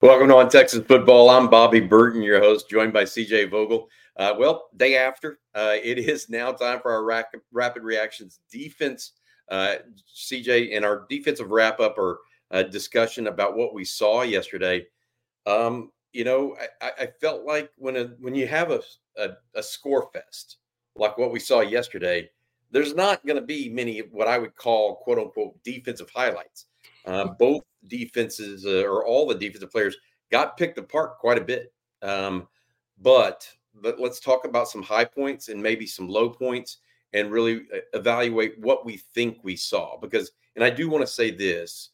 Welcome to On Texas Football. I'm Bobby Burton, your host, joined by CJ Vogel. Day after, it is now time for our rapid reactions defense. CJ, and our defensive wrap-up or discussion about what we saw yesterday. I felt like when you have a score fest like what we saw yesterday, there's not going to be many what I would call quote unquote defensive highlights. Both defenses or all the defensive players got picked apart quite a bit. But let's talk about some high points and maybe some low points and really evaluate what we think we saw. And I do want to say this,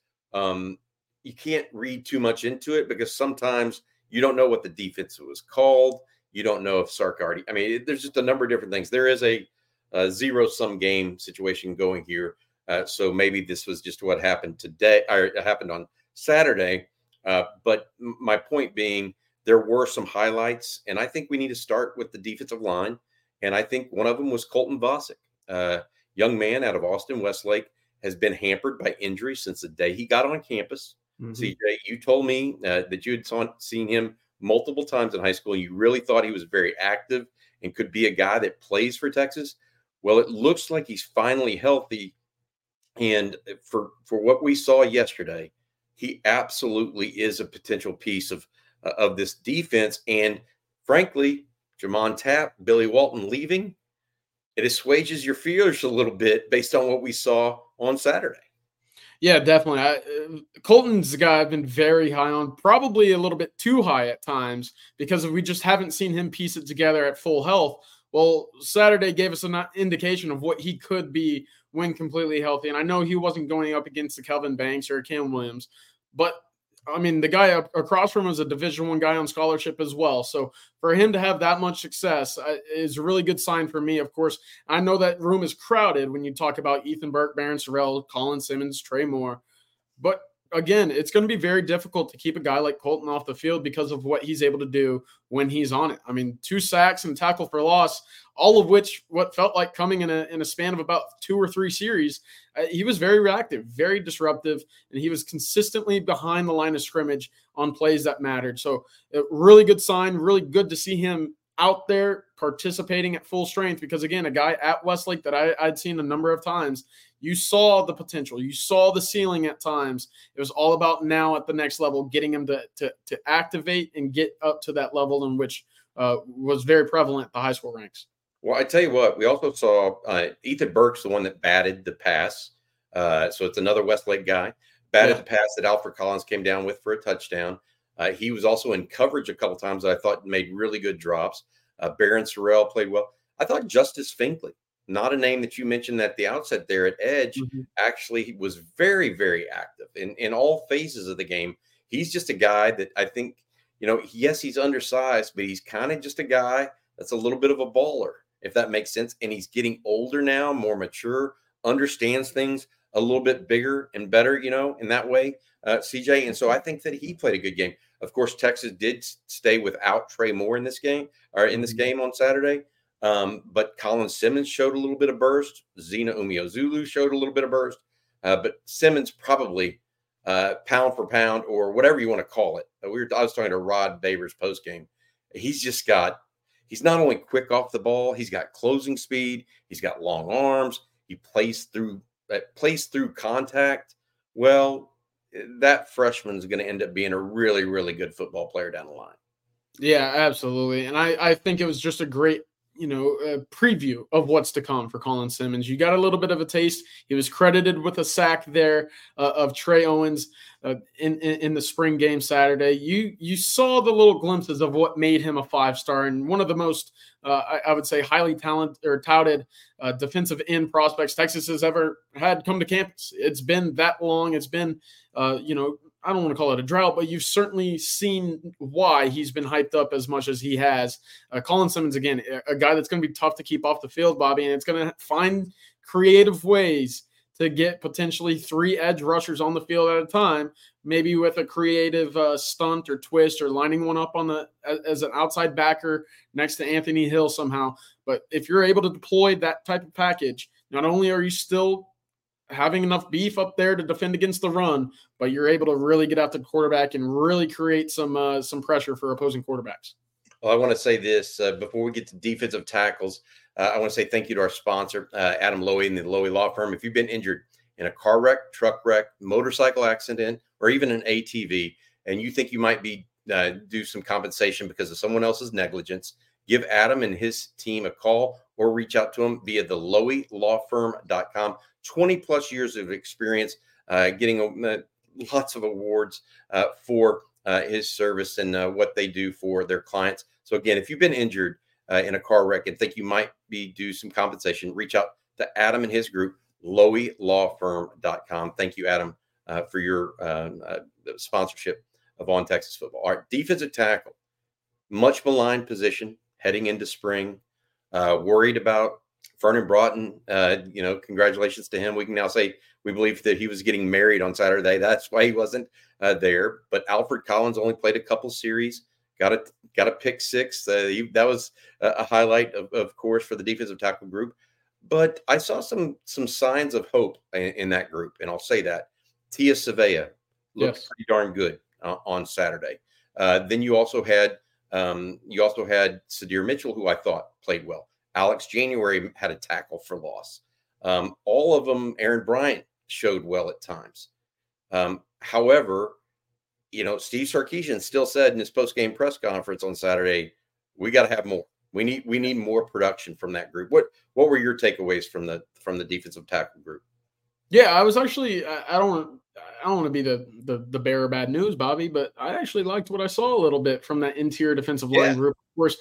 you can't read too much into it because sometimes you don't know what the defense was called. You don't know if Sark already, there's just a number of different things. There is a zero-sum game situation going here. So maybe this was just what happened today, or it happened on Saturday. But my point being, there were some highlights, and I think we need to start with the defensive line. And I think one of them was Colton Vasek, young man out of Austin Westlake, has been hampered by injury since the day he got on campus. Mm-hmm. CJ, you told me that you had seen him multiple times in high school. You really thought he was very active and could be a guy that plays for Texas. Well, it looks like he's finally healthy. And for what we saw yesterday, he absolutely is a potential piece of this defense. And frankly, Jamon Tapp, Billy Walton leaving, it assuages your fears a little bit based on what we saw on Saturday. Yeah, definitely. Colton's the guy I've been very high on, probably a little bit too high at times because we just haven't seen him piece it together at full health. Well, Saturday gave us an indication of what he could be when completely healthy. And I know he wasn't going up against the Kelvin Banks or Cam Williams, but the guy across from him is a Division I guy on scholarship as well. So for him to have that much success is a really good sign for me. Of course, I know that room is crowded when you talk about Ethan Burke, Barron Sorrell, Colin Simmons, Trey Moore. But again, it's going to be very difficult to keep a guy like Colton off the field because of what he's able to do when he's on it. 2 sacks and tackle for loss, all of which what felt like coming in a span of about 2 or 3 series. He was very reactive, very disruptive, and he was consistently behind the line of scrimmage on plays that mattered. So a really good sign, really good to see him out there participating at full strength because, again, a guy at Westlake that I'd seen a number of times, you saw the potential. You saw the ceiling at times. It was all about now at the next level, getting him to activate and get up to that level in which was very prevalent at the high school ranks. Well, I tell you what, we also saw Ethan Burke's the one that batted the pass. So it's another Westlake guy. Batted the pass that Alfred Collins came down with for a touchdown. He was also in coverage a couple times that I thought made really good drops. Barron Sorrell played well. I thought Justice Finkley, not a name that you mentioned at the outset there at edge, actually was very, very active in all phases of the game. He's just a guy that I think, yes, he's undersized, but he's kind of just a guy that's a little bit of a baller, if that makes sense. And he's getting older now, more mature, understands things a little bit bigger and better, in that way, CJ. And so I think that he played a good game. Of course, Texas did stay without Trey Moore in this game on Saturday. But Colin Simmons showed a little bit of burst. Zena Umeozulu showed a little bit of burst. But Simmons probably pound for pound or whatever you want to call it. I was talking to Rod Babers post game. He's not only quick off the ball, he's got closing speed. He's got long arms. He plays through contact. Well, that freshman is going to end up being a really, really good football player down the line. Yeah, absolutely. And I think it was just a great, a preview of what's to come for Colin Simmons. You got a little bit of a taste. He was credited with a sack there of Trey Owens in the spring game Saturday. You saw the little glimpses of what made him a 5-star and one of the most, I would say, highly talented or touted defensive end prospects Texas has ever had come to campus. It's been that long. It's been, I don't want to call it a drought, but you've certainly seen why he's been hyped up as much as he has. Colin Simmons, again, a guy that's going to be tough to keep off the field, Bobby, and it's going to find creative ways to get potentially 3 edge rushers on the field at a time, maybe with a creative stunt or twist or lining one up as an outside backer next to Anthony Hill somehow. But if you're able to deploy that type of package, not only are you still having enough beef up there to defend against the run, but you're able to really get out the quarterback and really create some pressure for opposing quarterbacks. Well, I want to say this before we get to defensive tackles. I want to say thank you to our sponsor, Adam Lowy and the Lowy Law Firm. If you've been injured in a car wreck, truck wreck, motorcycle accident, or even an ATV, and you think you might be do some compensation because of someone else's negligence, give Adam and his team a call or reach out to him via the LowyLawFirm.com. 20 plus years of experience, getting lots of awards for his service and what they do for their clients. So again, if you've been injured in a car wreck and think you might be due some compensation, reach out to Adam and his group, LowyLawFirm.com. Thank you, Adam, for your sponsorship of On Texas Football. All right, defensive tackle, much maligned position heading into spring. Worried about Vernon Broughton. Congratulations to him. We can now say we believe that he was getting married on Saturday. That's why he wasn't there. But Alfred Collins only played a couple series. Got a pick six. That was a highlight, of course, for the defensive tackle group. But I saw some signs of hope in that group, and I'll say that Tia Savea looked pretty darn good on Saturday. Then you also had Sadir Mitchell, who I thought played well. Alex January had a tackle for loss. All of them, Aaron Bryant showed well at times. However, Steve Sarkisian still said in his post-game press conference on Saturday, we got to have more. We need more production from that group. What were your takeaways from the defensive tackle group? Yeah, I was actually I don't want to be the bearer of bad news, Bobby, but I actually liked what I saw a little bit from that interior defensive line group. Of course,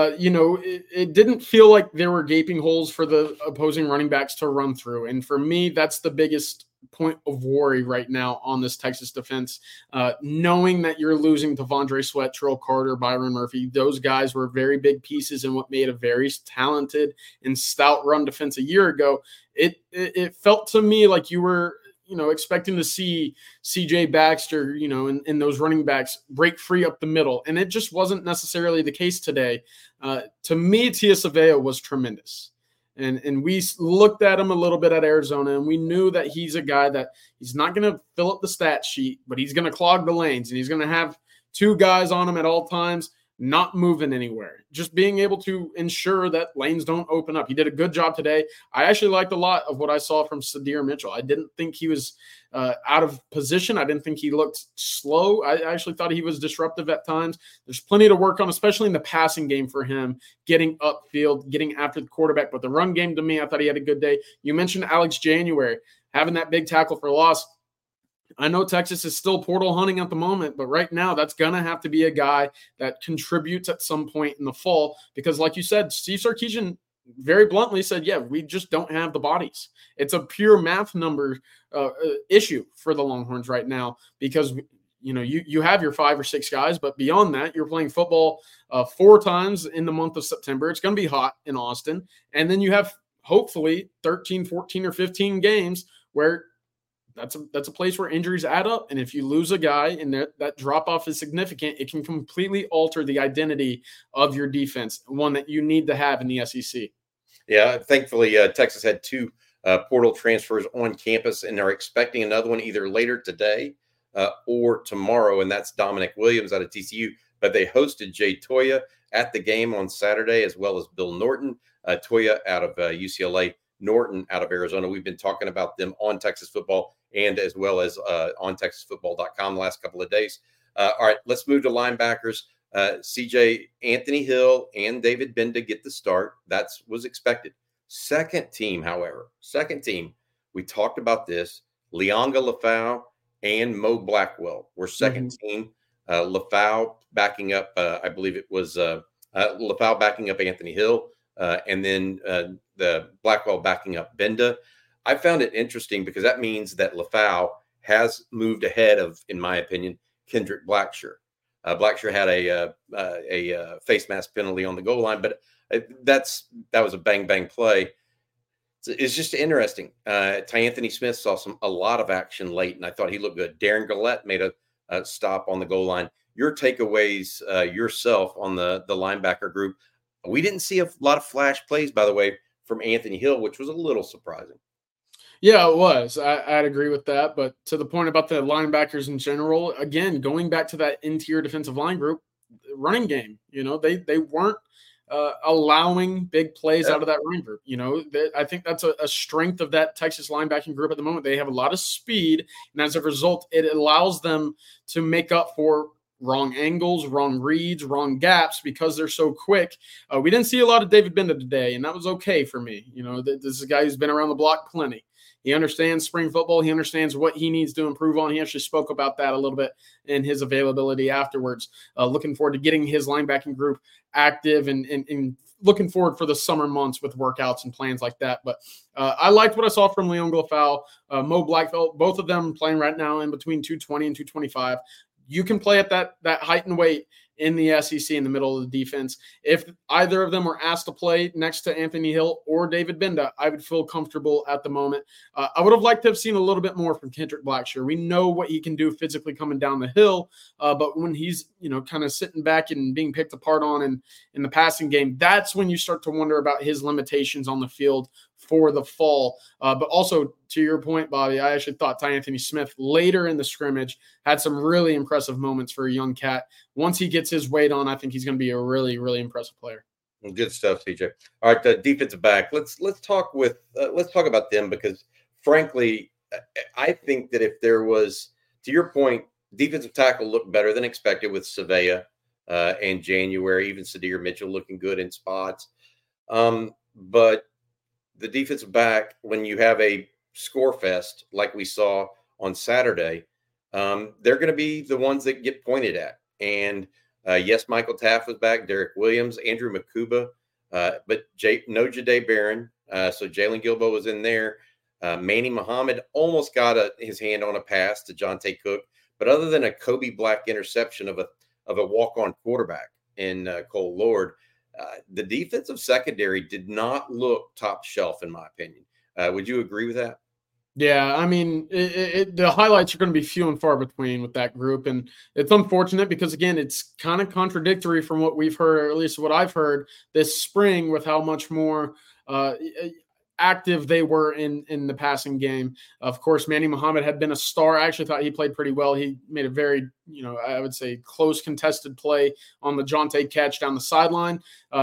it didn't feel like there were gaping holes for the opposing running backs to run through. And for me, that's the biggest point of worry right now on this Texas defense, knowing that you're losing T'Vondre Sweat, Terrell Carter, Byron Murphy. Those guys were very big pieces in what made a very talented and stout run defense a year ago. It felt to me like you were expecting to see CJ Baxter, and those running backs break free up the middle. And it just wasn't necessarily the case today. To me, Tia Savea was tremendous. And we looked at him a little bit at Arizona, and we knew that he's a guy that he's not going to fill up the stat sheet, but he's going to clog the lanes, and he's going to have two guys on him at all times, not moving anywhere, just being able to ensure that lanes don't open up. He did a good job today. I actually liked a lot of what I saw from Sadir Mitchell. I didn't think he was out of position. I didn't think he looked slow. I actually thought he was disruptive at times. There's plenty to work on, especially in the passing game for him, getting upfield, getting after the quarterback. But the run game, to me, I thought he had a good day. You mentioned Alex January having that big tackle for loss. I know Texas is still portal hunting at the moment, but right now that's going to have to be a guy that contributes at some point in the fall because, like you said, Steve Sarkisian very bluntly said, we just don't have the bodies. It's a pure math number issue for the Longhorns right now because, you have your 5 or 6 guys, but beyond that, you're playing football 4 times in the month of September. It's going to be hot in Austin. And then you have hopefully 13, 14, or 15 games where that's a place where injuries add up. And if you lose a guy and that drop-off is significant, it can completely alter the identity of your defense, one that you need to have in the SEC. Yeah, thankfully, Texas had 2 portal transfers on campus and are expecting another one either later today or tomorrow, and that's Dominic Williams out of TCU. But they hosted Jay Toya at the game on Saturday, as well as Bill Norton. Toya out of UCLA, Norton out of Arizona. We've been talking about them on Texas Football and as well as on TexasFootball.com the last couple of days. All right, let's move to linebackers. CJ, Anthony Hill and David Benda get the start. That was expected. Second team, we talked about this. Lianga Lafau and Mo Blackwell were second team. Lafau backing up, I believe it was Lafau backing up Anthony Hill, and then the Blackwell backing up Benda. I found it interesting because that means that Lafau has moved ahead of, in my opinion, Kendrick Blackshear. Blackshear had a face mask penalty on the goal line, but that was a bang play. It's just interesting. Anthony Smith saw a lot of action late, and I thought he looked good. Darren Gillette made a stop on the goal line. Your takeaways yourself on the linebacker group. We didn't see a lot of flash plays, by the way, from Anthony Hill, which was a little surprising. Yeah, it was. I'd agree with that. But to the point about the linebackers in general, again, going back to that interior defensive line group, running game, they weren't allowing big plays Yep. out of that running group. I think that's a strength of that Texas linebacking group at the moment. They have a lot of speed, and as a result, it allows them to make up for wrong angles, wrong reads, wrong gaps because they're so quick. We didn't see a lot of David Benda today, and that was okay for me. This is a guy who's been around the block plenty. He understands spring football. He understands what he needs to improve on. He actually spoke about that a little bit in his availability afterwards. Looking forward to getting his linebacking group active and looking forward for the summer months with workouts and plans like that. But I liked what I saw from Leon Glafau, Mo Blackfelt, both of them playing right now in between 220 and 225. You can play at that height and weight in the SEC in the middle of the defense. If either of them were asked to play next to Anthony Hill or David Benda, I would feel comfortable at the moment. I would have liked to have seen a little bit more from Kendrick Blackshear. We know what he can do physically coming down the hill, but when he's kind of sitting back and being picked apart on in the passing game, that's when you start to wonder about his limitations on the field for the fall. But also, to your point, Bobby, I actually thought Ty Anthony Smith later in the scrimmage had some really impressive moments for a young cat. Once he gets his weight on, I think he's going to be a really, really impressive player. Good stuff, CJ. All right, the defensive back. Let's talk about them because, frankly, I think that if there was, to your point, defensive tackle looked better than expected with Savea and January, even Sadir Mitchell looking good in spots. But the defensive back, when you have a score fest like we saw on Saturday, they're going to be the ones that get pointed at. And yes, Michael Taft was back, Derek Williams, Andrew Makuba, but no Jahdae Barron. So Jalen Gilbo was in there. Manny Muhammad almost got his hand on a pass to Jonte Cook, but other than a Kobe Black interception of a walk-on quarterback in Cole Lord, the defensive secondary did not look top shelf, in my opinion. Would you agree with that? Yeah, I mean, the highlights are going to be few and far between with that group, and it's unfortunate because, again, it's kind of contradictory from what we've heard, or at least what I've heard this spring, with how much more active they were in the passing game. Of course, Manny Muhammad had been a star. I actually thought he played pretty well. He made a very, I would say, close contested play on the Jonte catch down the sideline.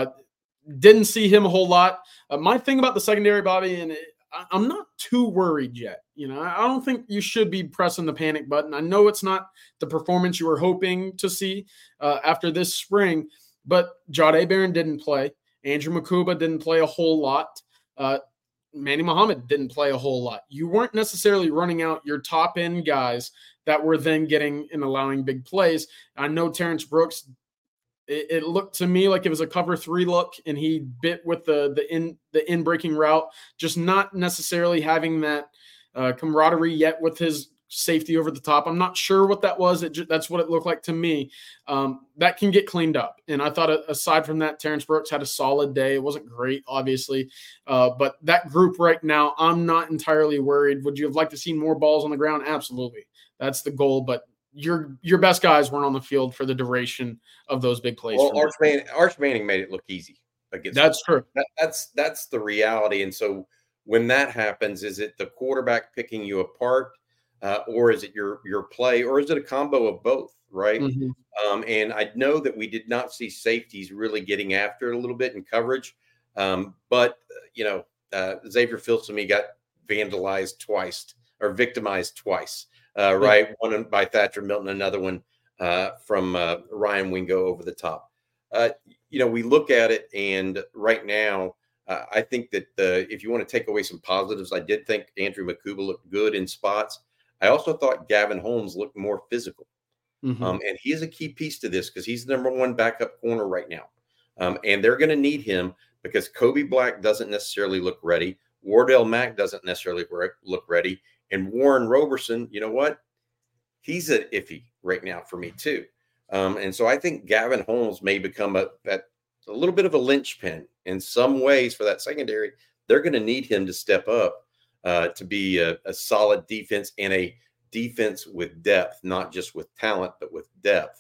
Didn't see him a whole lot. My thing about the secondary, Bobby, and I'm not too worried yet. I don't think you should be pressing the panic button. I know it's not the performance you were hoping to see after this spring, but Jahdae Barron didn't play. Andrew Makuba didn't play a whole lot. Manny Muhammad didn't play a whole lot. You weren't necessarily running out your top end guys that were then getting and allowing big plays. I know Terrence Brooks, it looked to me like it was a cover 3 look, and he bit with the in breaking route, just not necessarily having that camaraderie yet with his safety over the top. I'm not sure what that was. That's what it looked like to me. That can get cleaned up. And I thought aside from that, Terrence Brooks had a solid day. It wasn't great, obviously. But that group right now, I'm not entirely worried. Would you have liked to see more balls on the ground? Absolutely. That's the goal. But your best guys weren't on the field for the duration of those big plays. Well, Arch Manning made it look easy. That's true. That's the reality. And so when that happens, is it the quarterback picking you apart, or is it your play, or is it a combo of both? Right. Mm-hmm. And I know that we did not see safeties really getting after it a little bit in coverage, but Xavier Phillips to me got vandalized twice or victimized twice. Right. One by Thatcher Milton, another one from Ryan Wingo over the top. We look at it, and right now, I think that if you want to take away some positives, I did think Andrew Makuba looked good in spots. I also thought Gavin Holmes looked more physical. Mm-hmm. And he is a key piece to this because he's the number one backup corner right now. And they're going to need him because Kobe Black doesn't necessarily look ready. Wardell Mack doesn't necessarily look ready. And Warren Roberson, you know what? He's an iffy right now for me too. And so I think Gavin Holmes may become a little bit of a linchpin in some ways for that secondary. They're going to need him to step up to be a solid defense and a defense with depth, not just with talent, but with depth.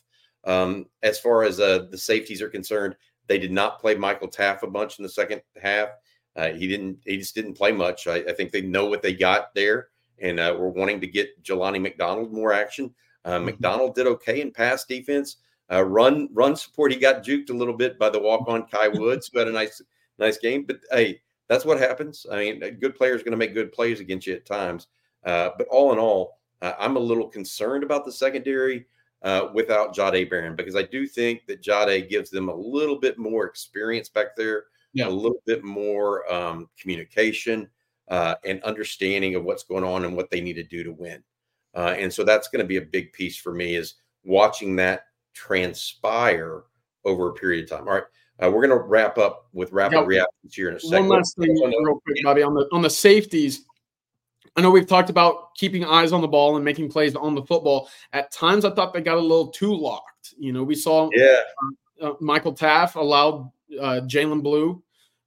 As far as the safeties are concerned, they did not play Michael Taft a bunch in the second half. He just didn't play much. I think they know what they got there, and we're wanting to get Jelani McDonald more action. McDonald did okay in pass defense. Run support, he got juked a little bit by the walk-on Kai Woods, who had a nice game. But hey, that's what happens. I mean, a good player is going to make good plays against you at times. But all in all, I'm a little concerned about the secondary without Jahdae Barron, because I do think that Jahdae gives them a little bit more experience back there, a little bit more communication and understanding of what's going on and what they need to do to win. And so that's going to be a big piece for me, is watching that transpire over a period of time. All right. We're going to wrap up with rapid reactions here in a second. One last thing real quick, Bobby, on the safeties. I know we've talked about keeping eyes on the ball and making plays on the football. At times, I thought they got a little too locked. We saw Michael Taff allowed Jaden Blue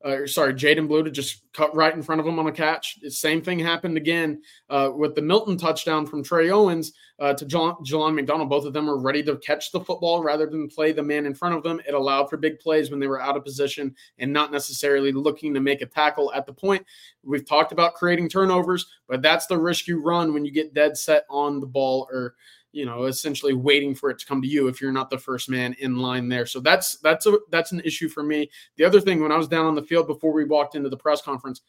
to just cut right in front of him on a catch. The same thing happened again with the Milton touchdown from Trey Owens to Jelani McDonald. Both of them were ready to catch the football rather than play the man in front of them. It allowed for big plays when they were out of position and not necessarily looking to make a tackle at the point. We've talked about creating turnovers, but that's the risk you run when you get dead set on the ball, or essentially waiting for it to come to you if you're not the first man in line there. So that's an issue for me. The other thing, when I was down on the field before we walked into the press conference,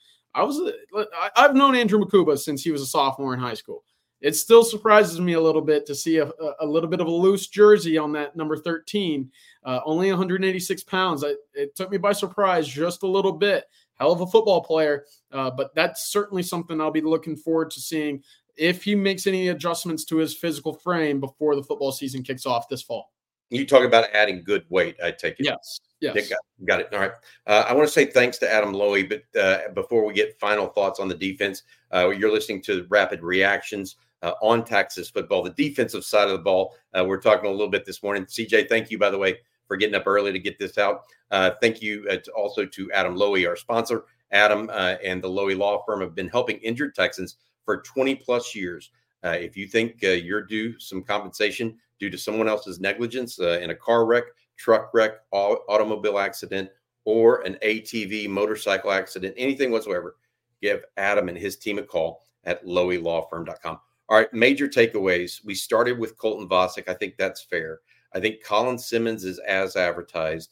I've known Andrew Makuba since he was a sophomore in high school. It still surprises me a little bit to see a little bit of a loose jersey on that number 13, only 186 pounds. It took me by surprise just a little bit. Hell of a football player, but that's certainly something I'll be looking forward to seeing if he makes any adjustments to his physical frame before the football season kicks off this fall. You talk about adding good weight, I take it. Yes. Got it. All right. I want to say thanks to Adam Lowy, but before we get final thoughts on the defense, you're listening to Rapid Reactions on Texas football, the defensive side of the ball. We're talking a little bit this morning. CJ, thank you, by the way, for getting up early to get this out. Thank you also to Adam Lowy, our sponsor. Adam and the Lowy Law Firm have been helping injured Texans for 20 plus years. If you think you're due some compensation due to someone else's negligence in a car wreck, truck wreck, automobile accident, or an ATV motorcycle accident, anything whatsoever, give Adam and his team a call at loweylawfirm.com. All right, major takeaways. We started with Colton Vasek. I think that's fair. I think Colin Simmons is as advertised.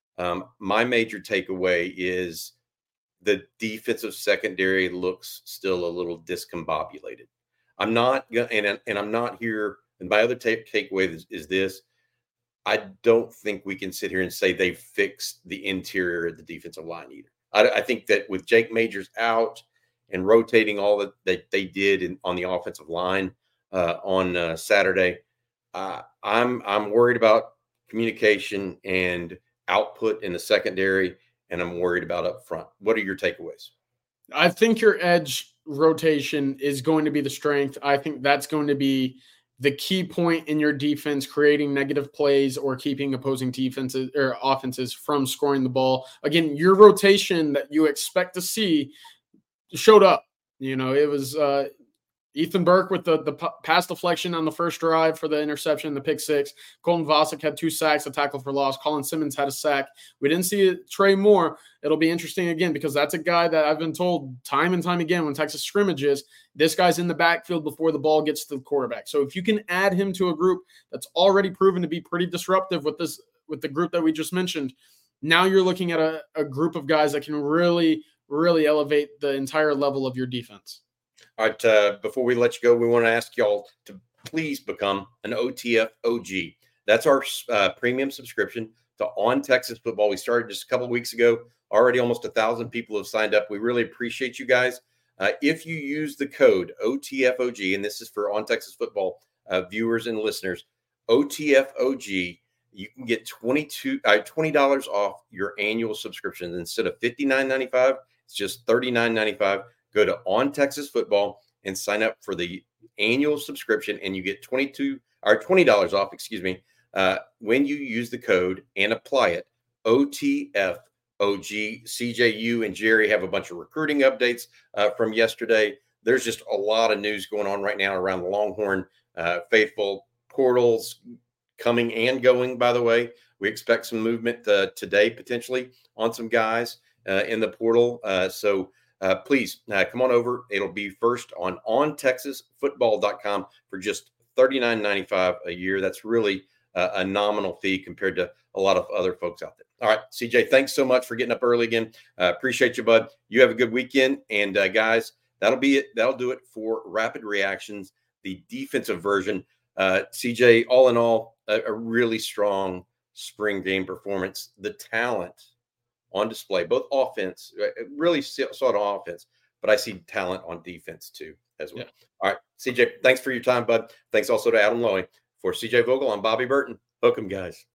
My major takeaway is the defensive secondary looks still a little discombobulated. I'm not, and I'm not here. And my other takeaway is this: I don't think we can sit here and say they fixed the interior of the defensive line either. I think that with Jake Majors out and rotating all that they did on the offensive line on Saturday, I'm worried about communication and output in the secondary, and I'm worried about up front. What are your takeaways? I think your edge rotation is going to be the strength. I think that's going to be the key point in your defense, creating negative plays or keeping opposing defenses or offenses from scoring the ball. Again, your rotation that you expect to see showed up. It was Ethan Burke with the pass deflection on the first drive for the interception, the pick six. Colton Vasek had 2 sacks, a tackle for loss. Colin Simmons had a sack. We didn't see Trey Moore. It'll be interesting again, because that's a guy that I've been told time and time again when Texas scrimmages, this guy's in the backfield before the ball gets to the quarterback. So if you can add him to a group that's already proven to be pretty disruptive with the group that we just mentioned, now you're looking at a group of guys that can really, really elevate the entire level of your defense. All right, before we let you go, we want to ask y'all to please become an OTF OG. That's our premium subscription to On Texas Football. We started just a couple of weeks ago. Already almost 1,000 people have signed up. We really appreciate you guys. If you use the code OTFOG, and this is for On Texas Football viewers and listeners, OTFOG, you can get $20 off your annual subscription. Instead of $59.95, it's just $39.95. Go to On Texas Football and sign up for the annual subscription, and you get $20 off, when you use the code and apply it. OTFOG. CJU and Jerry have a bunch of recruiting updates from yesterday. There's just a lot of news going on right now around the Longhorn faithful, portals coming and going, by the way. We expect some movement today, potentially, on some guys. in the portal. So please come on over. It'll be first on ontexasfootball.com for just $39.95 a year. That's really a nominal fee compared to a lot of other folks out there. All right, CJ, thanks so much for getting up early again. Appreciate you, bud. You have a good weekend. And guys, that'll be it. That'll do it for Rapid Reactions, the defensive version. CJ, all in all, a really strong spring game performance. The talent on display, both offense, really saw it on offense, but I see talent on defense too as well. Yeah. All right, CJ, thanks for your time, bud. Thanks also to Adam Lowy. For CJ Vogel, I'm Bobby Burton. Hook 'em, guys.